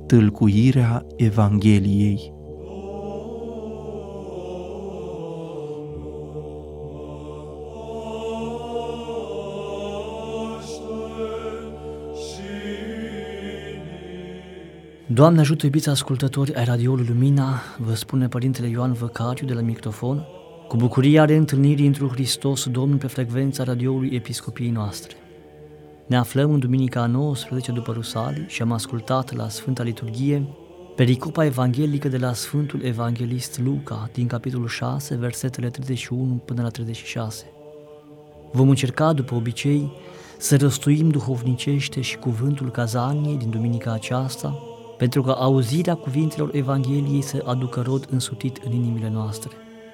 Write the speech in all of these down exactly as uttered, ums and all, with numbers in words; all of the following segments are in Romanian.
Tâlcuirea Evangheliei. Doamne ajută, iubiți ascultători ai radioului Lumina, vă spune Părintele Ioan Văcariu de la microfon, cu bucuria reîntâlnirii întru Hristos Domnul pe frecvența radioului Episcopiei noastre. Ne aflăm în duminica a nouăsprezecea după Rusalii și am ascultat la Sfânta Liturghie pericopa evanghelică de la Sfântul Evanghelist Luca, din capitolul șase, versetele treizeci și unu până la treizeci și șase. Vom încerca, după obicei, să răstuim duhovnicește și cuvântul cazaniei din duminica aceasta, pentru ca auzirea cuvintelor Evangheliei să aducă rod însutit în inimile noastre.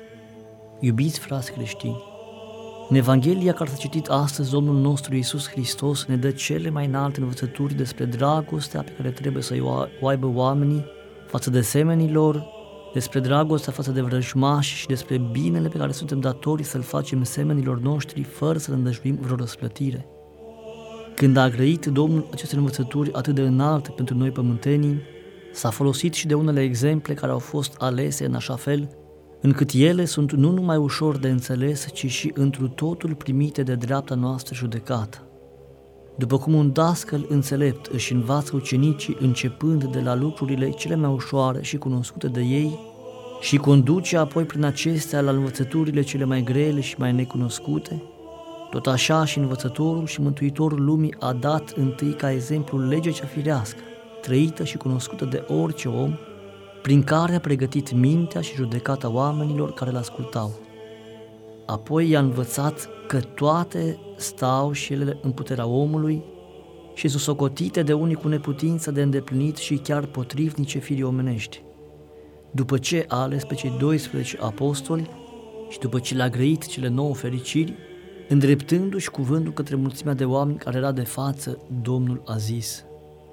Iubiți frați creștini, în Evanghelia care s-a citit astăzi, Domnul nostru Iisus Hristos ne dă cele mai înalte învățături despre dragostea pe care trebuie să o aibă oamenii față de semenilor, despre dragostea față de vrăjmași și despre binele pe care suntem datori să-l facem semenilor noștri fără să îndăjduim vreo răsplătire. Când a grăit Domnul aceste învățături atât de înalte pentru noi pământenii, s-a folosit și de unele exemple care au fost alese în așa fel, încât ele sunt nu numai ușor de înțeles, ci și întru totul primite de dreapta noastră judecată. După cum un dascăl înțelept își învață ucenicii începând de la lucrurile cele mai ușoare și cunoscute de ei și conduce apoi prin acestea la învățăturile cele mai grele și mai necunoscute, tot așa și învățătorul și mântuitorul lumii a dat întâi ca exemplu legea cea firească, trăită și cunoscută de orice om, prin care a pregătit mintea și judecata oamenilor care îl ascultau. Apoi i-a învățat că toate stau și ele în puterea omului și sunt socotite de unii cu neputință de îndeplinit și chiar potrivnice firii omenești. După ce a ales pe cei doisprezece apostoli și după ce le-a grăit cele nouă fericiri, îndreptându-și cuvântul către mulțimea de oameni care era de față, Domnul a zis: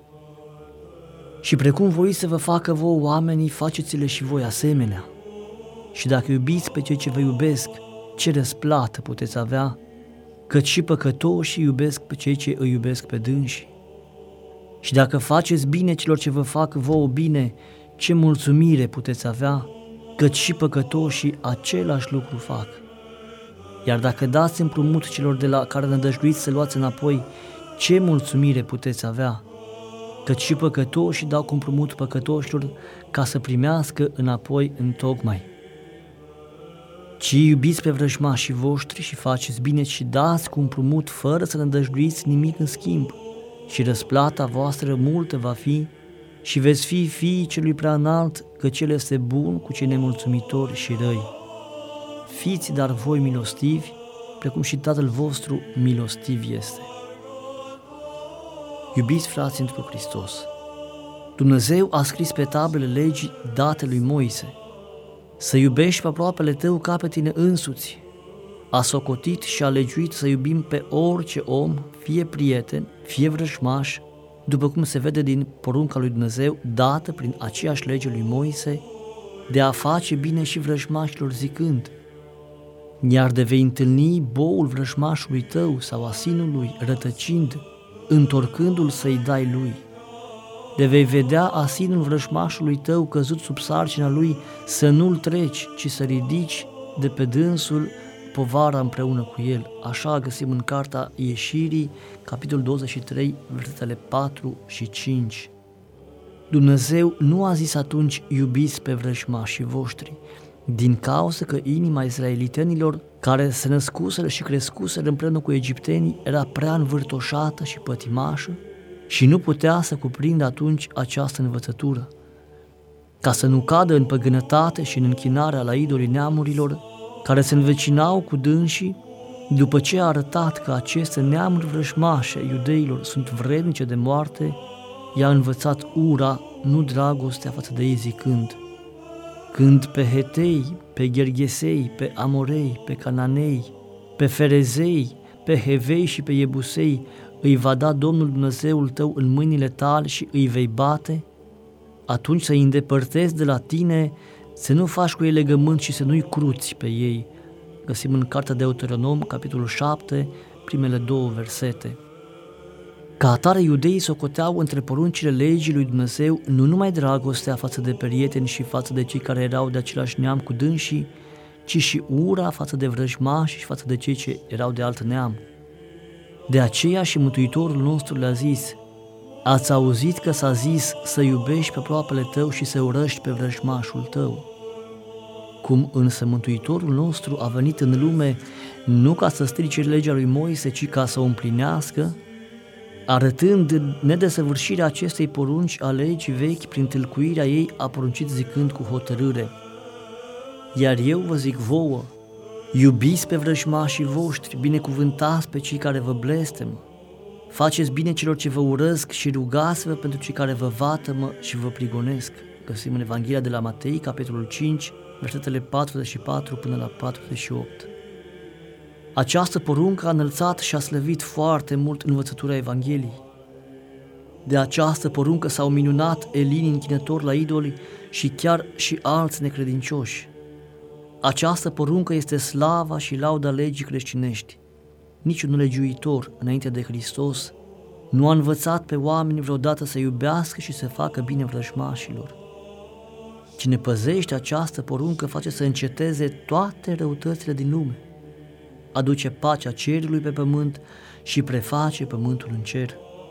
și precum voi să vă facă vouă oamenii, faceți-le și voi asemenea. Și dacă iubiți pe cei ce vă iubesc, ce răsplată puteți avea, căci și păcătoșii iubesc pe cei ce îi iubesc pe dânsii. Și dacă faceți bine celor ce vă fac vouă bine, ce mulțumire puteți avea, căci și păcătoșii același lucru fac. Iar dacă dați împrumut celor de la care nădăjduiți să luați înapoi, ce mulțumire puteți avea, căci și păcătoșii dau cu împrumut păcătoșilor ca să primească înapoi întocmai. Ci iubiți pe vrăjmașii voștri și faceți bine și dați cu împrumut fără să nădăjduiți nimic în schimb, și răsplata voastră multă va fi și veți fi fiii celui prea înalt, căci El este bun cu cei nemulțumitori și răi. Fiți dar voi milostivi, precum și Tatăl vostru milostiv este. Iubiți frați întru Hristos, Dumnezeu a scris pe tablele legii date lui Moise: să iubești pe aproapele tău ca pe tine însuți. A socotit și a legiuit să iubim pe orice om, fie prieten, fie vrăjmaș, după cum se vede din porunca lui Dumnezeu dată prin aceeași lege lui Moise, de a face bine și vrăjmașilor zicând: iar de vei întâlni boul vrăjmașului tău sau asinul lui rătăcind, întorcându-l să-i dai lui. De vei vedea asinul vrăjmașului tău căzut sub sarcina lui, să nu-l treci, ci să ridici de pe dânsul povara împreună cu el. Așa găsim în cartea Ieșirii, capitolul douăzeci și trei, versetele patru și cinci. Dumnezeu nu a zis atunci: iubiți pe vrăjmașii voștri, din cauza că inima israelitenilor, care se născuseră și crescuseră împreună cu egiptenii, era prea învârtoșată și pătimașă și nu putea să cuprindă atunci această învățătură. Ca să nu cadă în păgânătate și în închinarea la idolii neamurilor, care se învecinau cu dânsii, după ce a arătat că aceste neamuri vrăjmașe iudeilor sunt vrednice de moarte, i-a învățat ura, nu dragostea față de ei, zicând: când pe Hetei, pe Gherghesei, pe Amorei, pe Cananei, pe Ferezei, pe Hevei și pe Iebusei îi va da Domnul Dumnezeul tău în mâinile tale și îi vei bate, atunci să îi îndepărtezi de la tine, să nu faci cu ei legământ și să nu-i cruți pe ei. Găsim în cartea Deuteronom, capitolul șapte, primele două versete. Ca atare, iudeii socoteau între poruncile legii lui Dumnezeu nu numai dragostea față de prieteni și față de cei care erau de același neam cu dânsii, ci și ura față de vrăjmași și față de cei ce erau de alt neam. De aceea și Mântuitorul nostru le-a zis: ați auzit că s-a zis să iubești pe aproapele tău și să urăști pe vrăjmașul tău. Cum însă Mântuitorul nostru a venit în lume nu ca să strice legea lui Moise, ci ca să o împlinească, arătând nedesăvârșirea acestei porunci a legii vechi prin tâlcuirea ei, a poruncit zicând cu hotărâre: iar eu vă zic vouă, iubiți pe vrăjmașii voștri, binecuvântați pe cei care vă blestemă, faceți bine celor ce vă urăsc și rugați-vă pentru cei care vă vatămă și vă prigonesc. Găsim în Evanghelia de la Matei, capitolul cinci, versetele patruzeci și patru până la patruzeci și opt. Această poruncă a înălțat și a slăvit foarte mult învățătura Evangheliei. De această poruncă s-au minunat elini închinători la idoli și chiar și alți necredincioși. Această poruncă este slava și lauda legii creștinești. Niciun legiuitor înainte de Hristos nu a învățat pe oameni vreodată să iubească și să facă bine vrăjmașilor. Cine păzește această poruncă face să înceteze toate răutățile din lume, aduce pacea cerului pe pământ și preface pământul în cer.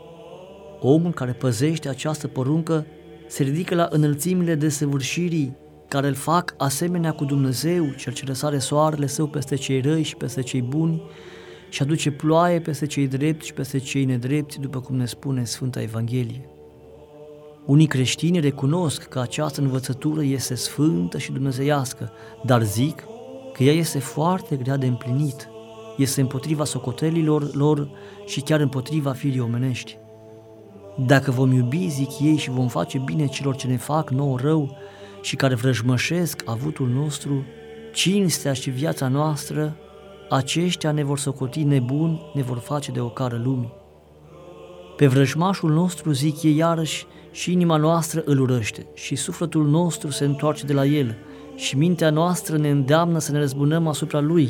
Omul care păzește această poruncă se ridică la înălțimile desăvârșirii care îl fac asemenea cu Dumnezeu, cel ce răsare soarele său peste cei răi și peste cei buni și aduce ploaie peste cei drepți și peste cei nedrepți, după cum ne spune Sfânta Evanghelie. Unii creștini recunosc că această învățătură este sfântă și dumnezeiască, dar zic că ea este foarte grea de împlinit, este împotriva socotelilor lor și chiar împotriva firii omenești. Dacă vom iubi, zic ei, și vom face bine celor ce ne fac nouă rău și care vrăjmășesc avutul nostru, cinstea și viața noastră, aceștia ne vor socoti nebuni, ne vor face de ocară lumii. Pe vrăjmașul nostru, zic ei iarăși, și inima noastră îl urăște și sufletul nostru se întoarce de la el și mintea noastră ne îndeamnă să ne răzbunăm asupra lui.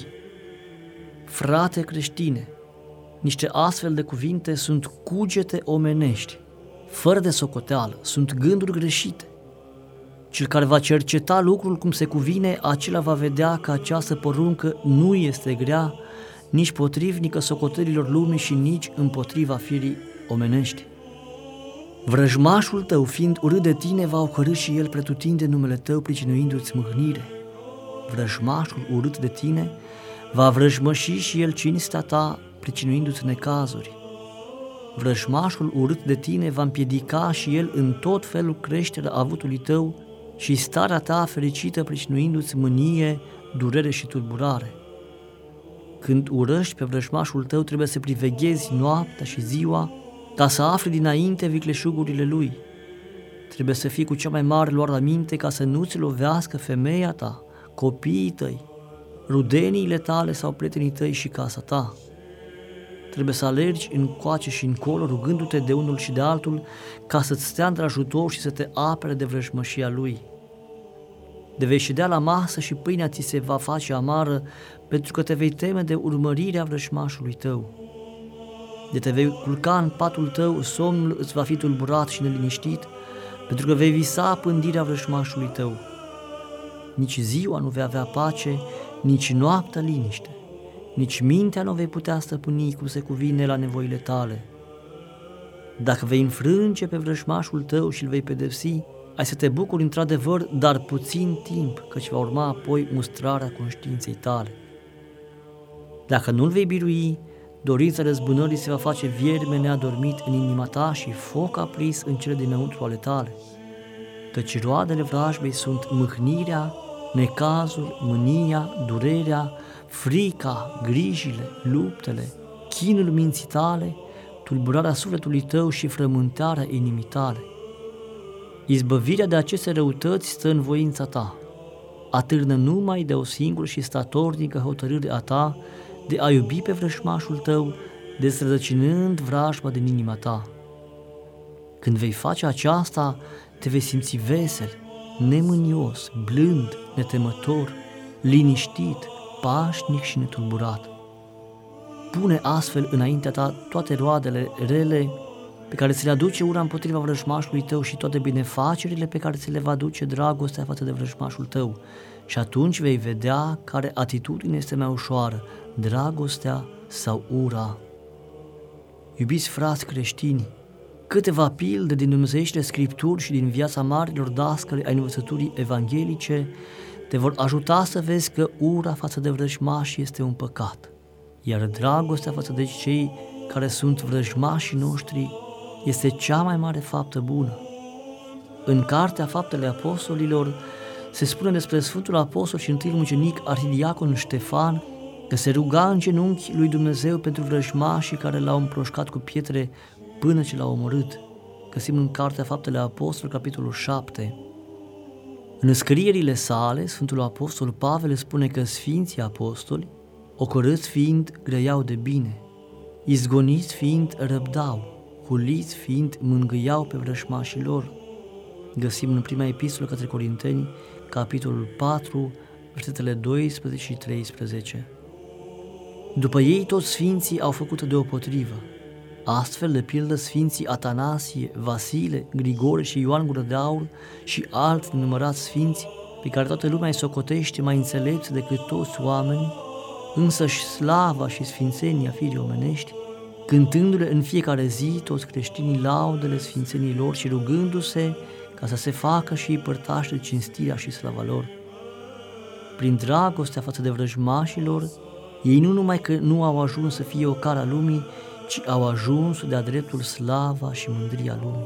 Frate creștine, niște astfel de cuvinte sunt cugete omenești, fără de socoteală, sunt gânduri greșite. Cel care va cerceta lucrul cum se cuvine, acela va vedea că această poruncă nu este grea, nici potrivnică socotelilor lumii și nici împotriva firii omenești. Vrăjmașul tău, fiind urât de tine, va ocărî și el pretutinde numele tău, pricinuindu-ți mâhnire. Vrăjmașul urât de tine va vrăjmăși și el cinstea ta, pricinuindu-ți necazuri. Vrăjmașul urât de tine va împiedica și el în tot felul creșterea avutului tău și starea ta fericită, pricinuindu-ți mânie, durere și tulburare. Când urăști pe vrăjmașul tău, trebuie să priveghezi noaptea și ziua, ca să afli dinainte vicleșugurile lui. Trebuie să fii cu cea mai mare luare aminte ca să nu-ți lovească femeia ta, copiii tăi, rudeniile tale sau prietenii tăi și casa ta. Trebuie să alergi încoace și încolo, rugându-te de unul și de altul, ca să-ți stea într-ajutor și să te apere de vrăjmășia lui. De vei ședea la masă și pâinea ți se va face amară, pentru că te vei teme de urmărirea vrăjmașului tău. De te vei culca în patul tău, somnul îți va fi tulburat și neliniștit, pentru că vei visa pândirea vrăjmașului tău. Nici ziua nu vei avea pace, nici noaptea liniște, nici mintea nu vei putea stăpâni cum se cuvine la nevoile tale. Dacă vei înfrânge pe vrăjmașul tău și îl vei pedepsi, ai să te bucuri într-adevăr, dar puțin timp, căci va urma apoi mustrarea conștiinței tale. Dacă nu-l vei birui, dorința răzbunării se va face vierme neadormit în inima ta și foc aprins în cele dinăuntru ale tale. Căci roadele vrajbei sunt mâhnirea, necazul, mânia, durerea, frica, grijile, luptele, chinul minții tale, tulburarea sufletului tău și frământarea inimii tale. Izbăvirea de aceste răutăți stă în voința ta. Atârnă numai de o singură și statornică hotărâre a ta de a iubi pe vrăjmașul tău, dezrădăcinând vrajba din inima ta. Când vei face aceasta, te vei simți vesel, nemânios, blând, netemător, liniștit, pașnic și netulburat. Pune astfel înaintea ta toate roadele rele pe care ți le aduce ura împotriva vrăjmașului tău și toate binefacerile pe care ți le va duce dragostea față de vrăjmașul tău. Și atunci vei vedea care atitudine este mai ușoară, dragostea sau ura. Iubiți frați creștini, câteva pilde din dumnezeieștile Scripturi și din viața marilor dascăli ai învățăturii evanghelice te vor ajuta să vezi că ura față de vrăjmași este un păcat, iar dragostea față de cei care sunt vrăjmașii noștri este cea mai mare faptă bună. În Cartea Faptele Apostolilor se spune despre Sfântul Apostol și întâi mucenic arhidiacon Ștefan că se ruga în genunchi lui Dumnezeu pentru vrăjmașii care l-au împroșcat cu pietre până ce l-au omorât. Găsim în Cartea Faptele Apostolilor, capitolul șapte. În scrierile sale, Sfântul Apostol Pavel spune că Sfinții Apostoli, ocărâți fiind, grăiau de bine, izgoniți fiind, răbdau, huliți fiind, mângâiau pe vrăjmașii lor. Găsim în prima epistolă către Corinteni, capitolul patru, versetele doisprezece și treisprezece. După ei toți sfinții au făcut deopotrivă. Astfel, de pildă, sfinții Atanasie, Vasile, Grigore și Ioan Gură de Aur și alți nenumărați sfinți, pe care toată lumea îi socotește mai înțelepți decât toți oamenii, însăși slava și sfințenia firii omenești, cântându-le în fiecare zi toți creștinii laudele sfințenii lor și rugându-se ca să se facă și îi părtaște cinstirea și slava lor. Prin dragostea față de vrăjmașilor, ei nu numai că nu au ajuns să fie o cara lumii, ci au ajuns de-a dreptul slava și mândria lumii.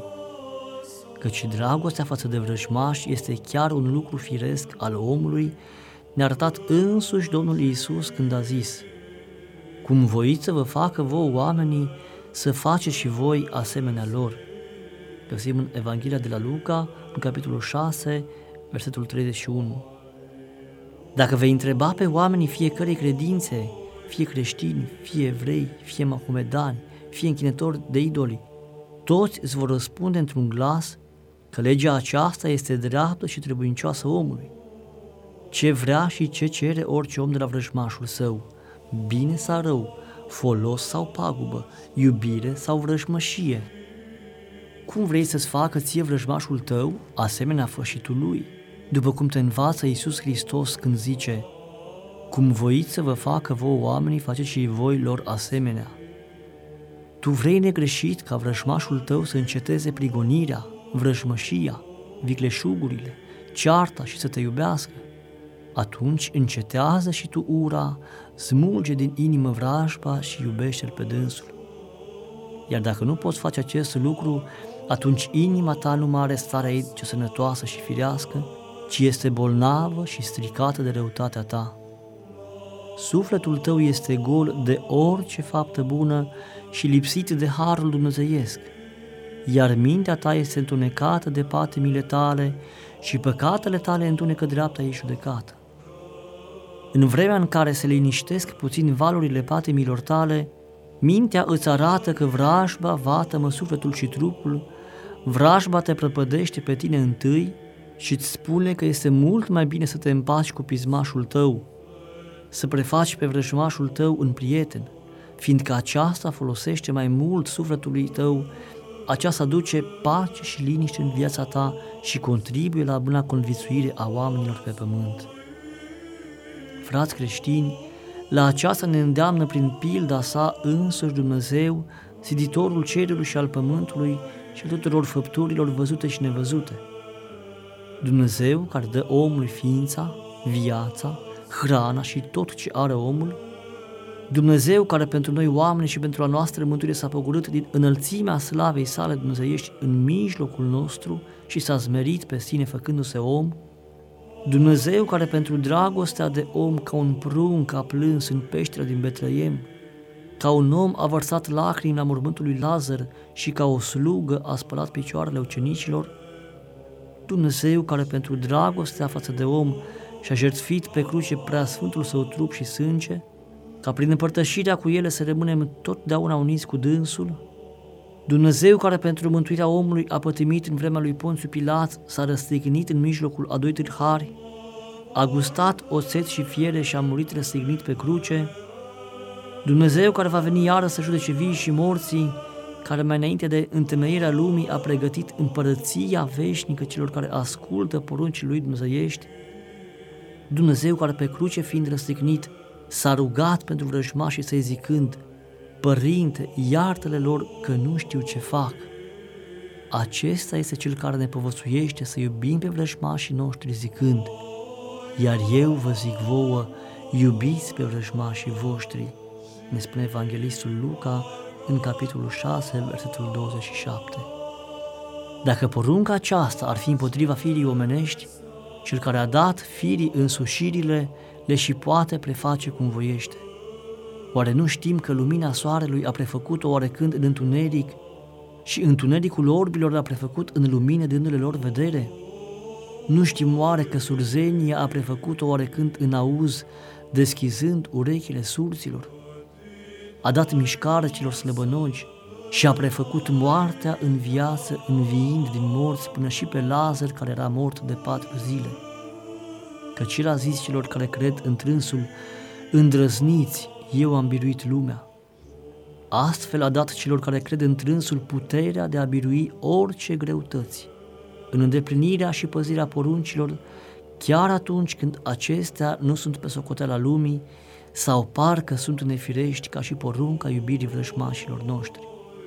Căci dragostea față de vrăjmași este chiar un lucru firesc al omului, ne-a arătat însuși Domnul Iisus când a zis: cum voiți să vă facă vouă oamenii, să faceți și voi asemenea lor. Găsim în Evanghelia de la Luca, în capitolul șase, versetul treizeci și unu. Dacă vei întreba pe oamenii fiecărei credințe, fie creștini, fie evrei, fie mahomedani, fie închinători de idoli, toți îți vor răspunde într-un glas că legea aceasta este dreaptă și trebuincioasă omului. Ce vrea și ce cere orice om de la vrăjmașul său, bine sau rău, folos sau pagubă, iubire sau vrăjmășie. Cum vrei să-ți facă ție vrăjmașul tău, asemenea fă și tu lui, după cum te învață Iisus Hristos când zice: cum voiți să vă facă vouă oamenii, faceți și voi lor asemenea. Tu vrei negreșit ca vrăjmașul tău să înceteze prigonirea, vrăjmășia, vicleșugurile, cearta și să te iubească? Atunci încetează și tu ura, smulge din inimă vrajba și iubește-l pe dânsul. Iar dacă nu poți face acest lucru, atunci inima ta nu mai are starea ei ce sănătoasă și firească, ci este bolnavă și stricată de răutatea ta. Sufletul tău este gol de orice faptă bună și lipsit de harul dumnezeiesc, iar mintea ta este întunecată de patimile tale și păcatele tale întunecă dreapta ei judecată. În vremea în care se liniștesc puțin valurile patimilor tale, mintea îți arată că vrajba vatămă sufletul și trupul, vrajba te prăpădește pe tine întâi și îți spune că este mult mai bine să te împaci cu pismașul tău, să prefaci pe vrăjmașul tău în prieten, fiindcă aceasta folosește mai mult sufletului tău, aceasta aduce pace și liniște în viața ta și contribuie la buna conviețuire a oamenilor pe pământ. Frați creștini, la aceasta ne îndeamnă prin pilda sa însuși Dumnezeu, ziditorul cerului și al pământului și al tuturor făpturilor văzute și nevăzute. Dumnezeu care dă omului ființa, viața, hrana și tot ce are omul, Dumnezeu care pentru noi oameni și pentru a noastră mântuire s-a pogorât din înălțimea slavei sale dumnezeiești în mijlocul nostru și s-a smerit pe sine făcându-se om, Dumnezeu care pentru dragostea de om ca un prunc a plâns în peștera din Betleem, ca un om a vărsat lacrimi la mormântul lui Lazar și ca o slugă a spălat picioarele ucenicilor, Dumnezeu care pentru dragostea față de om și-a jertfit pe cruce preasfântul său trup și sânge, ca prin împărtășirea cu ele să rămânem totdeauna uniți cu dânsul, Dumnezeu care pentru mântuirea omului a pătimit în vremea lui Ponțiu Pilat, s-a răstignit în mijlocul a doi tâlhari, a gustat oțet și fiere și a murit răstignit pe cruce, Dumnezeu care va veni iară să judece vii și morții, care mai înainte de întemeierea lumii a pregătit împărăția veșnică celor care ascultă poruncile lui dumnezeiești, Dumnezeu care pe cruce fiind răstignit s-a rugat pentru vrăjmașii săi zicând: Părinte, iartă-le lor că nu știu ce fac. Acesta este Cel care ne povățuiește să iubim pe vrăjmașii noștri zicând: Iar eu vă zic vouă, iubiți pe vrăjmașii voștri, ne spune evanghelistul Luca în capitolul șase, versetul douăzeci și șapte. Dacă porunca aceasta ar fi împotriva firii omenești, Cel care a dat firii însușirile le și poate preface cum voiește. Oare nu știm că lumina soarelui a prefăcut-o oarecând în întuneric și întunericul orbilor a prefăcut în lumină dându-le lor vedere? Nu știm oare că surzenia a prefăcut-o oarecând în auz, deschizând urechile surților? A dat mișcare celor slăbănogi și a prefăcut moartea în viață, înviind din morți până și pe Lazar, care era mort de patru zile. Căci El a zis celor care cred întrânsul: Îndrăzniți, eu am biruit lumea. Astfel a dat celor care cred întrânsul puterea de a birui orice greutăți, în îndeplinirea și păzirea poruncilor, chiar atunci când acestea nu sunt pe socoteala lumii sau parcă sunt nefirești, ca și porunca iubirii vrăjmașilor noștri.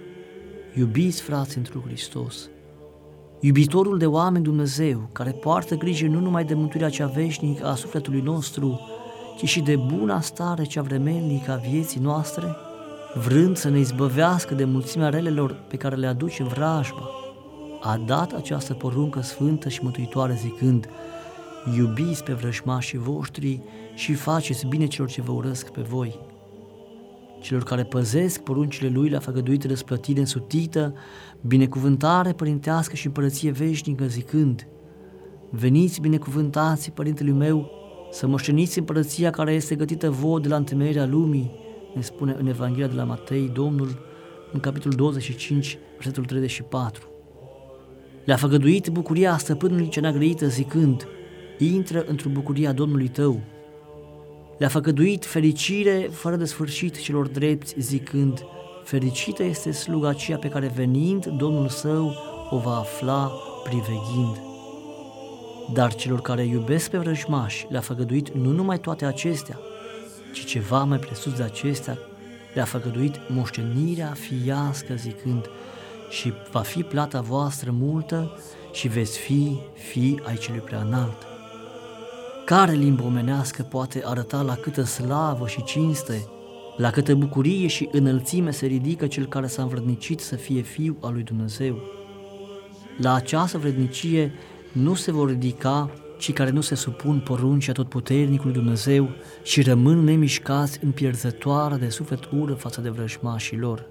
Iubiți, frați, întru Hristos, iubitorul de oameni Dumnezeu, care poartă grijă nu numai de mântuirea cea veșnică a sufletului nostru, ci și de buna stare cea vremelnică a vieții noastre, vrând să ne izbăvească de mulțimea relelor pe care le aduce vrajba, a dat această poruncă sfântă și mântuitoare zicând: Iubiți pe vrăjmașii voștri și faceți bine celor ce vă urăsc pe voi. Celor care păzesc poruncile Lui le-a făgăduit răsplătire însutită, binecuvântare părintească și împărăție veșnică zicând: Veniți binecuvântați, Părintelui meu, să moșteniți împărăția care este gătită vouă de la întemeierea lumii, ne spune în Evanghelia de la Matei Domnul, în capitolul douăzeci și cinci, versetul treizeci și patru. Le-a făgăduit bucuria stăpânului cea neagrăită zicând: Intră într-o bucuria Domnului tău. Le-a făgăduit fericire fără de sfârșit celor drepți zicând: Fericită este sluga aceea pe care venind Domnul său o va afla priveghind. Dar celor care iubesc pe vrăjmași le-a făgăduit nu numai toate acestea, ci ceva mai presus de acestea, le-a făgăduit moștenirea fiască zicând: Și va fi plata voastră multă și veți fi fii ai celui preanalt. Care limbă omenească poate arăta la câtă slavă și cinste, la câtă bucurie și înălțime se ridică cel care s-a învrednicit să fie fiu al lui Dumnezeu? La această vrednicie nu se vor ridica cei care nu se supun poruncii atotputernicului Dumnezeu și rămân nemișcați în pierzătoare de suflet ură față de vrăjmașii lor.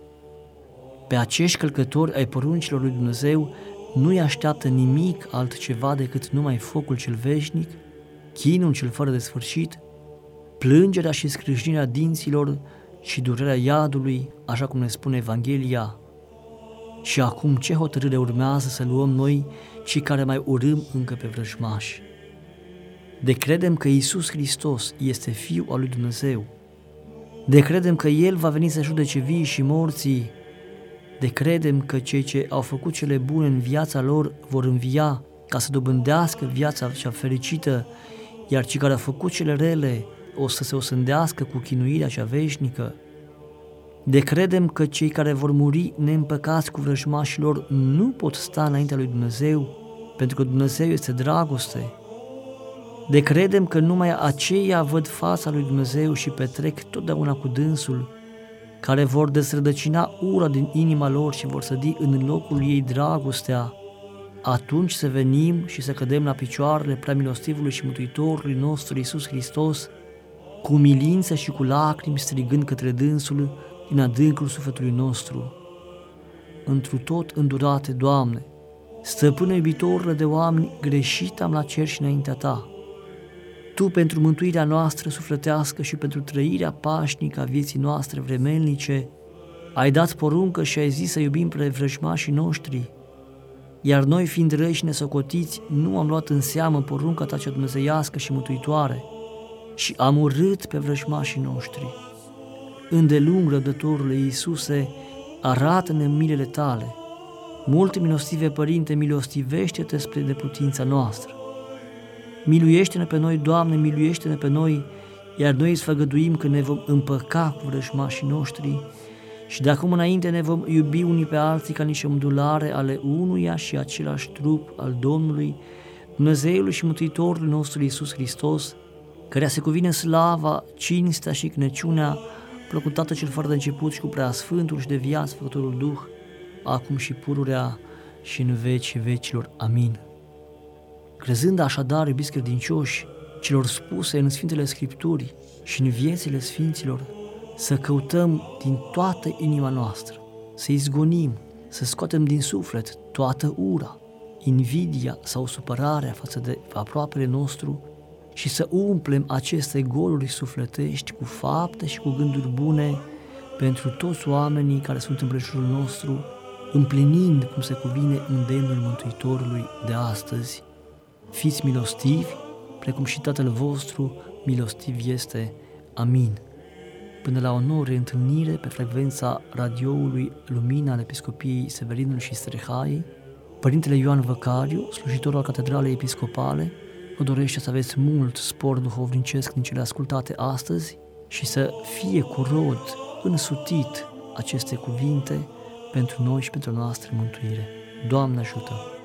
Pe acești călcători ai poruncilor lui Dumnezeu nu-i așteaptă nimic altceva decât numai focul cel veșnic, chinul cel fără de sfârșit, plângerea și scrâșnirea dinților și durerea iadului, așa cum ne spune Evanghelia. Și acum ce hotărâre urmează să luăm noi, cei care mai urâm încă pe vrăjmași? De credem că Iisus Hristos este Fiul al lui Dumnezeu, de credem că El va veni să judece vii și morții, de credem că cei ce au făcut cele bune în viața lor vor învia ca să dobândească viața cea fericită, iar cei care au făcut cele rele o să se osândească cu chinuirea cea veșnică. De credem că cei care vor muri neîmpăcați cu vrăjmașii lor nu pot sta înaintea lui Dumnezeu, pentru că Dumnezeu este dragoste. De credem că numai aceia văd fața lui Dumnezeu și petrec totdeauna cu dânsul, care vor desrădăcina ura din inima lor și vor sădi în locul ei dragostea, atunci să venim și să cădem la picioarele preamilostivului și mântuitorului nostru Iisus Hristos, cu umilință și cu lacrimi strigând către dânsul din adâncul sufletului nostru: Întru tot îndurate, Doamne, stăpână iubitorule de oameni, greșit am la cer și înaintea Ta. Tu, pentru mântuirea noastră sufletească și pentru trăirea pașnică a vieții noastre vremelnice, ai dat poruncă și ai zis să iubim pe vrăjmașii noștri, iar noi, fiind răi și nesocotiți, nu am luat în seamă porunca Ta cea dumnezeiască și mântuitoare și am urât pe vrăjmașii noștri. Îndelung, Răbdătorule Iisuse, arată-ne milele Tale. Multe milostive, Părinte, milostivește-te spre neputința noastră. Miluiește-ne pe noi, Doamne, miluiește-ne pe noi, iar noi îți făgăduim că ne vom împăca cu vrăjmașii noștri și de acum înainte ne vom iubi unii pe alții ca niște mădulare ale unuia și același trup al Domnului, Dumnezeului și Mântuitorului nostru Iisus Hristos, căreia se cuvine slava, cinstea și cnăciunea, plăcut Tatăl cel fără de început și cu preasfântul și de viață Făcătorul Duh, acum și pururea și în vecii vecilor. Amin. Crezând așadar, iubiți credincioși, celor spuse în Sfintele Scripturi și în viețile Sfinților, să căutăm din toată inima noastră, să izgonim, să scoatem din suflet toată ura, invidia sau supărarea față de aproapele nostru și să umplem aceste goluri sufletești cu fapte și cu gânduri bune pentru toți oamenii care sunt împrejurul nostru, împlinind cum se cuvine îndemnul Mântuitorului de astăzi. Fiți milostivi, precum și Tatăl vostru milostiv este. Amin. Până la o nouă reîntâlnire pe frecvența radioului Lumina al Episcopiei Severinului și Strehai, Părintele Ioan Văcariu, slujitor al Catedralei Episcopale, vă dorește să aveți mult spor duhovnicesc din cele ascultate astăzi și să fie cu rod însutit aceste cuvinte pentru noi și pentru noastră mântuire. Doamne ajută!